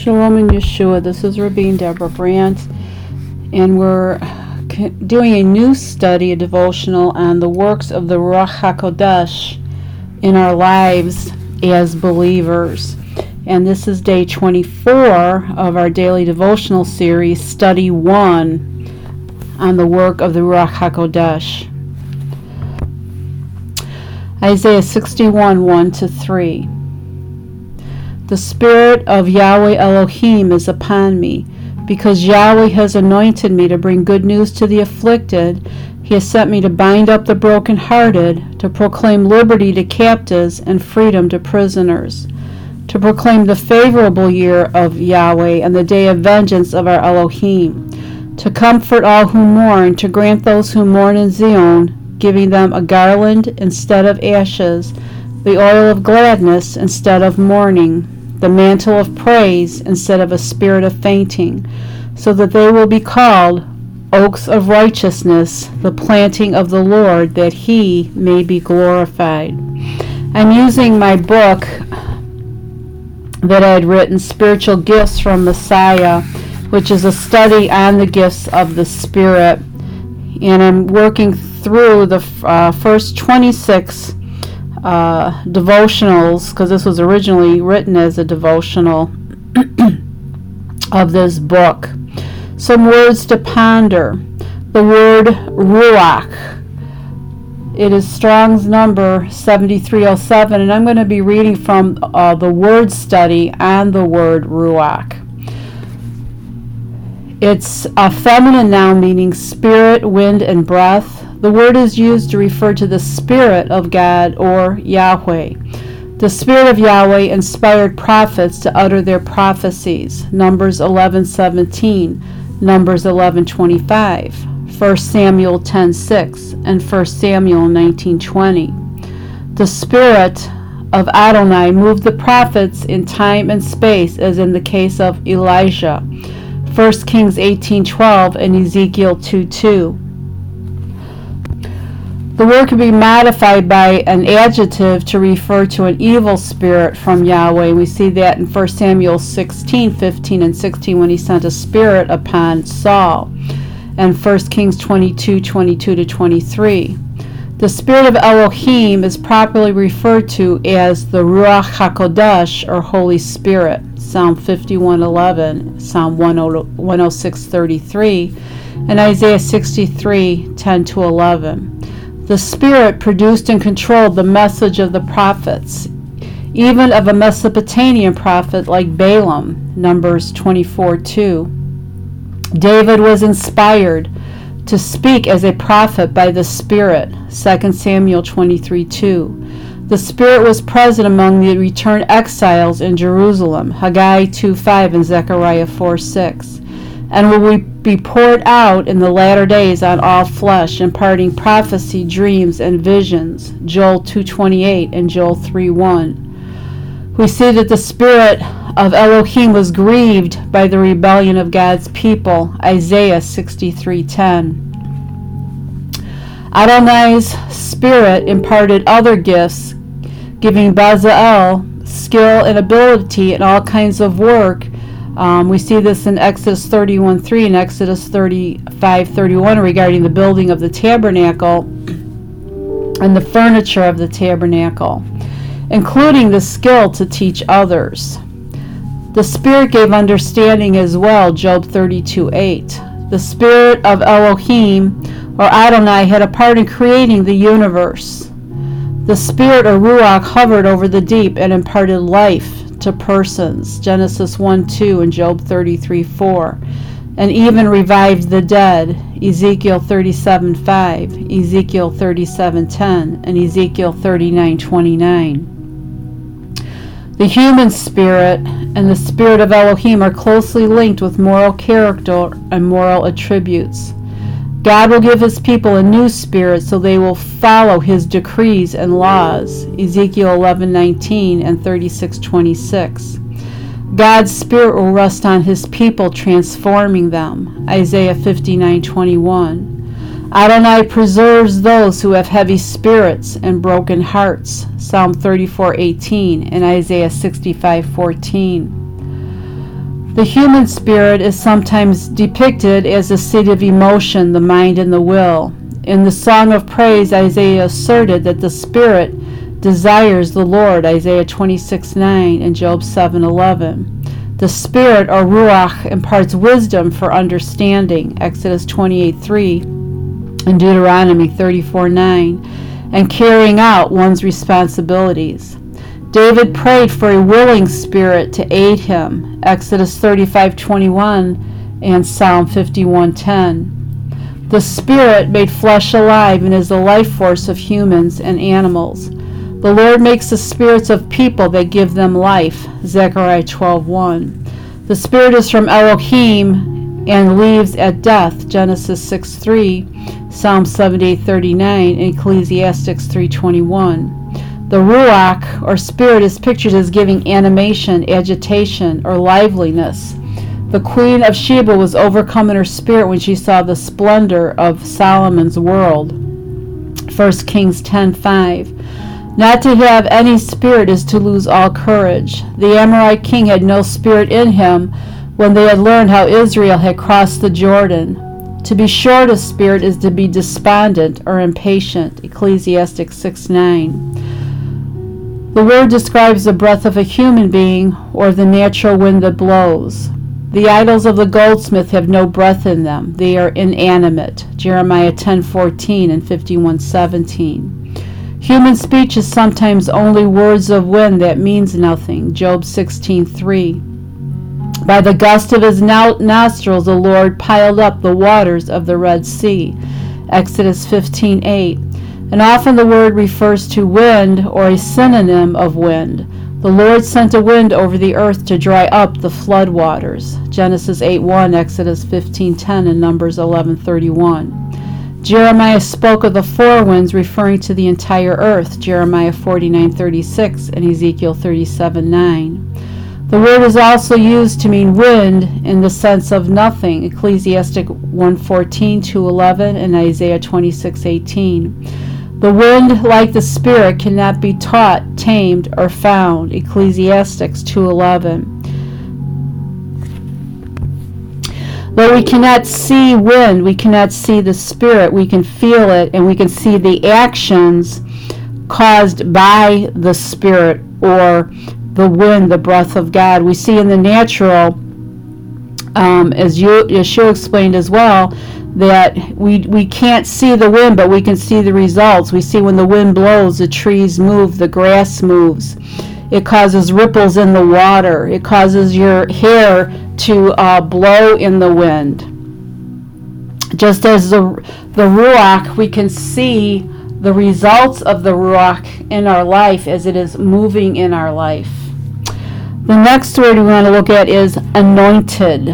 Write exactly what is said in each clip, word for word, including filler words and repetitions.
Shalom and Yeshua. This is Rabine Deborah Brandt, and we're doing a new study, a devotional on the works of the Ruach HaKodesh in our lives as believers. And this is day twenty-four of our daily devotional series, Study one, on the work of the Ruach HaKodesh. Isaiah sixty-one, one to three. The Spirit of Yahweh Elohim is upon me, because Yahweh has anointed me to bring good news to the afflicted. He has sent me to bind up the brokenhearted, to proclaim liberty to captives and freedom to prisoners, to proclaim the favorable year of Yahweh and the day of vengeance of our Elohim, to comfort all who mourn, to grant those who mourn in Zion, giving them a garland instead of ashes, the oil of gladness instead of mourning, the mantle of praise instead of a spirit of fainting, so that they will be called oaks of righteousness, the planting of the Lord, that he may be glorified. I'm using my book that I had written, Spiritual Gifts from Messiah, which is a study on the gifts of the Spirit, and I'm working through the uh, first twenty-six Uh, devotionals, because this was originally written as a devotional of this book. Some words to ponder. The word Ruach. It is Strong's number seventy-three oh seven, and I'm going to be reading from uh, the word study on the word Ruach. It's a feminine noun meaning spirit, wind, and breath. The word is used to refer to the Spirit of God, or Yahweh. The Spirit of Yahweh inspired prophets to utter their prophecies. Numbers eleven seventeen, Numbers eleven twenty-five, First Samuel ten six, and First Samuel nineteen twenty. The Spirit of Adonai moved the prophets in time and space, as in the case of Elijah. First Kings eighteen twelve and Ezekiel two two. The word can be modified by an adjective to refer to an evil spirit from Yahweh. We see that in First Samuel sixteen fifteen and sixteen, when he sent a spirit upon Saul, and First Kings twenty-two twenty-two to twenty-three. The Spirit of Elohim is properly referred to as the Ruach HaKodesh, or Holy Spirit, Psalm fifty-one eleven, Psalm one oh six thirty-three, and Isaiah sixty-three ten to eleven. The Spirit produced and controlled the message of the prophets, even of a Mesopotamian prophet like Balaam, Numbers twenty-four two. David was inspired to speak as a prophet by the Spirit, Second Samuel twenty-three two. The Spirit was present among the returned exiles in Jerusalem, Haggai two five and Zechariah four six. And will be poured out in the latter days on all flesh, imparting prophecy, dreams, and visions, Joel two twenty-eight and Joel three one. We see that the Spirit of Elohim was grieved by the rebellion of God's people, Isaiah sixty-three ten. Adonai's Spirit imparted other gifts, giving Bezalel skill and ability in all kinds of work. Um, we see this in Exodus thirty-one three and Exodus thirty-five thirty-one regarding the building of the tabernacle and the furniture of the tabernacle, including the skill to teach others. The Spirit gave understanding as well, Job thirty-two eight. The Spirit of Elohim, or Adonai, had a part in creating the universe. The Spirit, or Ruach, hovered over the deep and imparted life to persons, Genesis one two and Job thirty-three four, and even revived the dead, Ezekiel thirty-seven five, Ezekiel thirty-seven ten, and Ezekiel thirty-nine twenty-nine. The human spirit and the Spirit of Elohim are closely linked with moral character and moral attributes. God will give his people a new spirit so they will follow his decrees and laws, Ezekiel eleven nineteen and thirty-six twenty-six. God's Spirit will rest on his people, transforming them, Isaiah fifty-nine twenty-one. Adonai preserves those who have heavy spirits and broken hearts, Psalm thirty-four eighteen and Isaiah sixty-five fourteen. The human spirit is sometimes depicted as a seat of emotion, the mind and the will. In the Song of Praise, Isaiah asserted that the spirit desires the Lord, Isaiah twenty-six nine and Job seven eleven. The Spirit, or Ruach, imparts wisdom for understanding, Exodus twenty-eight three and Deuteronomy thirty-four nine, and carrying out one's responsibilities. David prayed for a willing spirit to aid him, Exodus thirty-five twenty-one and Psalm fifty-one ten. The Spirit made flesh alive and is the life force of humans and animals. The Lord makes the spirits of people that give them life, Zechariah twelve one. The Spirit is from Elohim and leaves at death, Genesis six three, Psalm seventy-eight thirty-nine, and Ecclesiastes three twenty-one. The Ruach, or Spirit, is pictured as giving animation, agitation, or liveliness. The Queen of Sheba was overcome in her spirit when she saw the splendor of Solomon's world, First Kings ten five. Not to have any spirit is to lose all courage. The Amorite king had no spirit in him when they had learned how Israel had crossed the Jordan. To be short of spirit is to be despondent or impatient, Ecclesiastes six nine. The word describes the breath of a human being or the natural wind that blows. The idols of the goldsmith have no breath in them. They are inanimate, Jeremiah ten fourteen and fifty-one seventeen. Human speech is sometimes only words of wind that means nothing, Job sixteen three. By the gust of his nostrils the Lord piled up the waters of the Red Sea, Exodus fifteen eight. And often the word refers to wind or a synonym of wind. The Lord sent a wind over the earth to dry up the flood waters, Genesis eight one, Exodus fifteen ten, and Numbers eleven thirty-one. Jeremiah spoke of the four winds referring to the entire earth, Jeremiah forty-nine thirty-six and Ezekiel thirty-seven nine. The word is also used to mean wind in the sense of nothing, Ecclesiastes one fourteen to eleven and Isaiah twenty-six eighteen. The wind, like the Spirit, cannot be taught, tamed, or found, Ecclesiastes two eleven. Though we cannot see wind, we cannot see the Spirit, we can feel it, and we can see the actions caused by the Spirit or the wind, the breath of God. We see in the natural, um, as Yeshua explained as well, that we we can't see the wind, but we can see the results. We see when the wind blows, the trees move, the grass moves. It causes ripples in the water. It causes your hair to uh, blow in the wind. Just as the, the Ruach, we can see the results of the Ruach in our life as it is moving in our life. The next word we want to look at is anointed.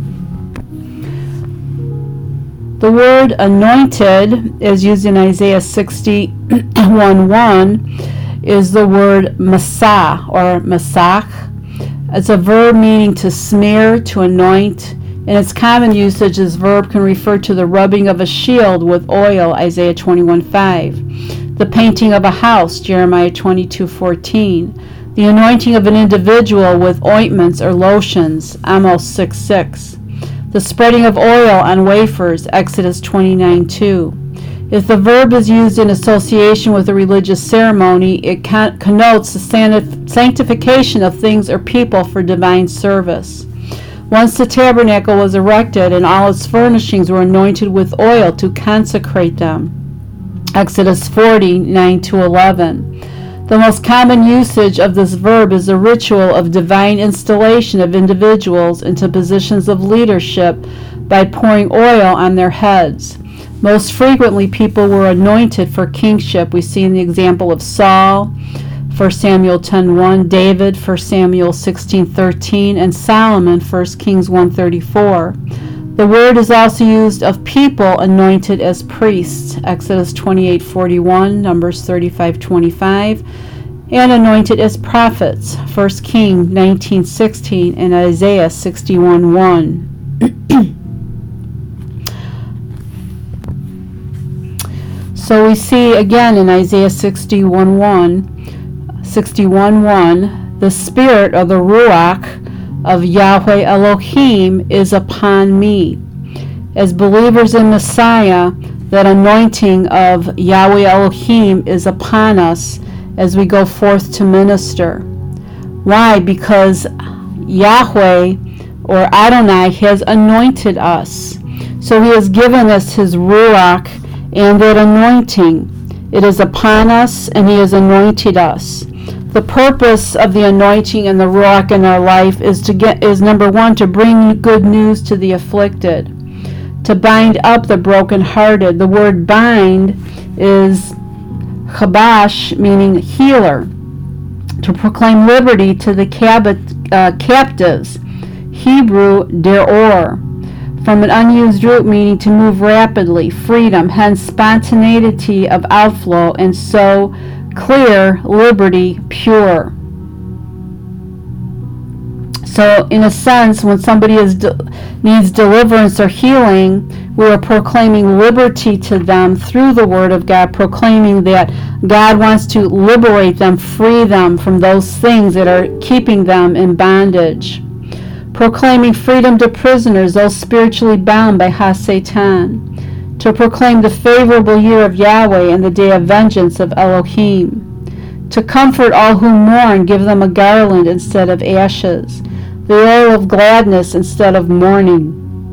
The word anointed is used in Isaiah sixty-one one, is the word masah or masach. It's a verb meaning to smear, to anoint. In its common usage, this verb can refer to the rubbing of a shield with oil, Isaiah twenty-one five, the painting of a house, Jeremiah twenty-two fourteen, the anointing of an individual with ointments or lotions, Amos six six, the spreading of oil on wafers, Exodus twenty-nine two. If the verb is used in association with a religious ceremony, it con- connotes the sanctification of things or people for divine service. Once the tabernacle was erected and all its furnishings were anointed with oil to consecrate them, Exodus forty nine to eleven. The most common usage of this verb is the ritual of divine installation of individuals into positions of leadership by pouring oil on their heads. Most frequently, people were anointed for kingship. We see in the example of Saul, First Samuel ten one, David, First Samuel sixteen thirteen, and Solomon, First Kings one thirty-four. The word is also used of people anointed as priests, Exodus twenty-eight forty-one, Numbers thirty-five twenty-five, and anointed as prophets, First Kings nineteen sixteen and Isaiah sixty-one one. So we see again in Isaiah sixty-one one, sixty-one one, the Spirit of the Ruach of Yahweh Elohim is upon me. As believers in Messiah, that anointing of Yahweh Elohim is upon us as we go forth to minister. Why? Because Yahweh or Adonai has anointed us. So he has given us his Ruach and that anointing. It is upon us and he has anointed us. The purpose of the anointing and the Ruach in our life is to get is number one, to bring good news to the afflicted, to bind up the brokenhearted. The word bind is chabash, meaning healer, to proclaim liberty to the cab- uh, captives. Hebrew deror, from an unused root meaning to move rapidly, freedom, hence spontaneity of outflow, and so clear, liberty, pure. So in a sense, when somebody is de- needs deliverance or healing, we are proclaiming liberty to them through the Word of God, proclaiming that God wants to liberate them, free them from those things that are keeping them in bondage. Proclaiming freedom to prisoners, those spiritually bound by Ha-Satan. To proclaim the favorable year of Yahweh and the day of vengeance of Elohim. To comfort all who mourn, give them a garland instead of ashes, the oil of gladness instead of mourning,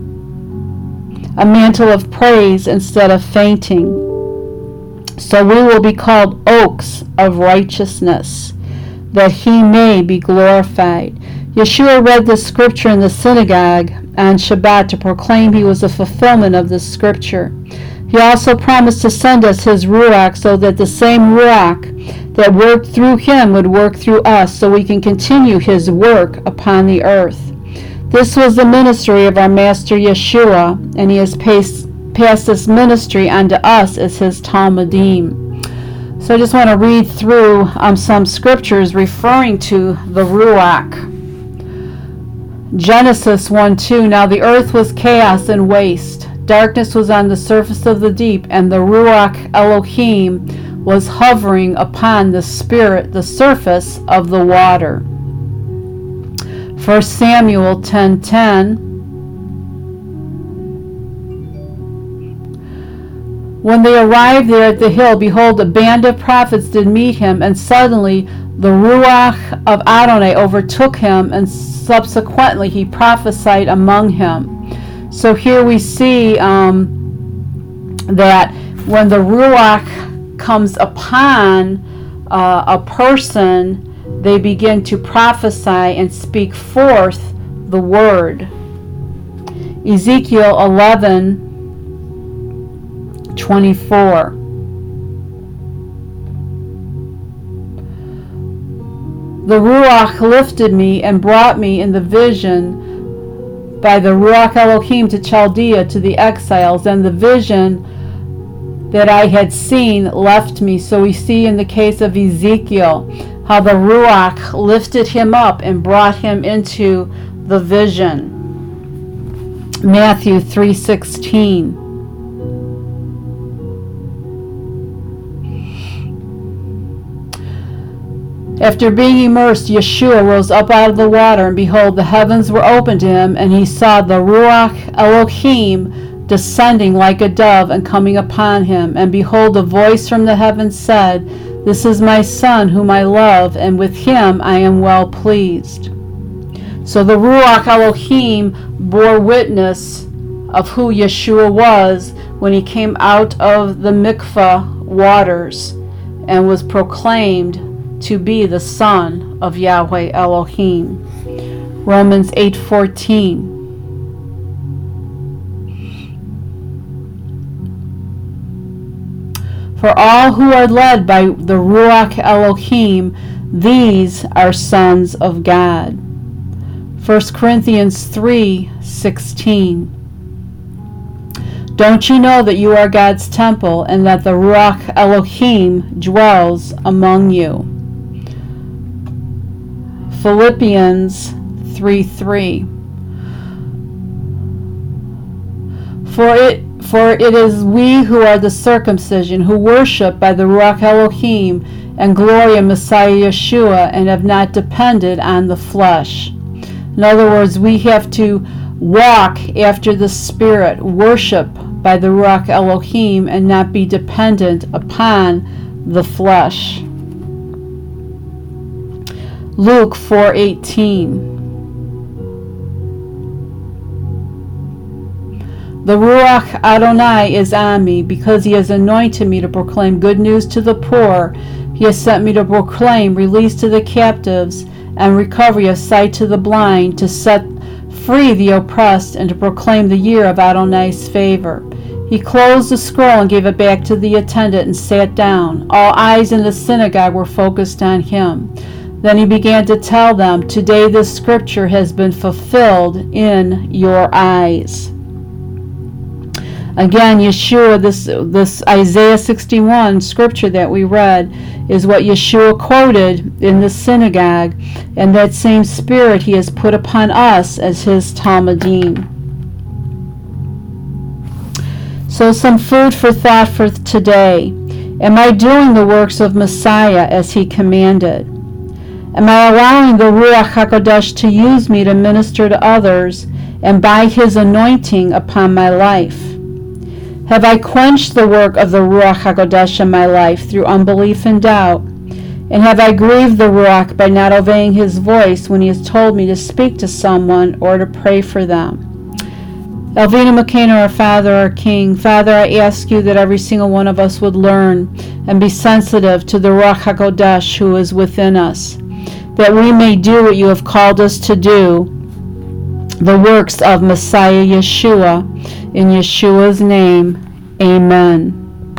a mantle of praise instead of fainting. So we will be called oaks of righteousness, that he may be glorified. Yeshua read the scripture in the synagogue on Shabbat to proclaim he was a fulfillment of this scripture. He also promised to send us his Ruach so that the same Ruach that worked through him would work through us so we can continue his work upon the earth. This was the ministry of our Master Yeshua, and he has passed, passed this ministry unto us as his Talmudim. So I just want to read through um, some scriptures referring to the Ruach. Genesis one two, now the earth was chaos and waste. Darkness was on the surface of the deep, and the Ruach Elohim was hovering upon the spirit, the surface of the water. First Samuel ten ten. When they arrived there at the hill, behold, a band of prophets did meet him, and suddenly the Ruach of Adonai overtook him, and subsequently he prophesied among him. So here we see um, that when the Ruach comes upon uh, a person, they begin to prophesy and speak forth the word. Ezekiel eleven twenty-four. The Ruach lifted me and brought me in the vision by the Ruach Elohim to Chaldea, to the exiles, and the vision that I had seen left me. So we see in the case of Ezekiel how the Ruach lifted him up and brought him into the vision. Matthew three sixteen. After being immersed, Yeshua rose up out of the water, and behold, the heavens were opened to him, and he saw the Ruach Elohim descending like a dove and coming upon him. And behold, a voice from the heavens said, This is my Son, whom I love, and with him I am well pleased. So the Ruach Elohim bore witness of who Yeshua was when he came out of the mikvah waters and was proclaimed to be the Son of Yahweh Elohim. Romans eight fourteen. For all who are led by the Ruach Elohim, these are sons of God. First Corinthians three sixteen. Don't you know that you are God's temple and that the Ruach Elohim dwells among you? Philippians three three. For it for it is we who are the circumcision, who worship by the Ruach Elohim and glory in Messiah Yeshua, and have not depended on the flesh. In other words, we have to walk after the Spirit, worship by the Ruach Elohim, and not be dependent upon the flesh. Luke four eighteen. The Ruach Adonai is on me, because he has anointed me to proclaim good news to the poor. He has sent me to proclaim release to the captives and recovery of sight to the blind, to set free the oppressed, and to proclaim the year of Adonai's favor. He closed the scroll and gave it back to the attendant and sat down. All eyes in the synagogue were focused on him. Then he began to tell them, "Today this scripture has been fulfilled in your eyes." Again, Yeshua, this this Isaiah sixty-one scripture that we read is what Yeshua quoted in the synagogue, and that same spirit he has put upon us as his Talmudim. So some food for thought for today. Am I doing the works of Messiah as he commanded? Am I allowing the Ruach HaKodesh to use me to minister to others and by his anointing upon my life? Have I quenched the work of the Ruach HaKodesh in my life through unbelief and doubt? And have I grieved the Ruach by not obeying his voice when he has told me to speak to someone or to pray for them? Elvina McCain, our Father, our King, Father, I ask you that every single one of us would learn and be sensitive to the Ruach HaKodesh who is within us, that we may do what you have called us to do, the works of Messiah Yeshua. In Yeshua's name, amen.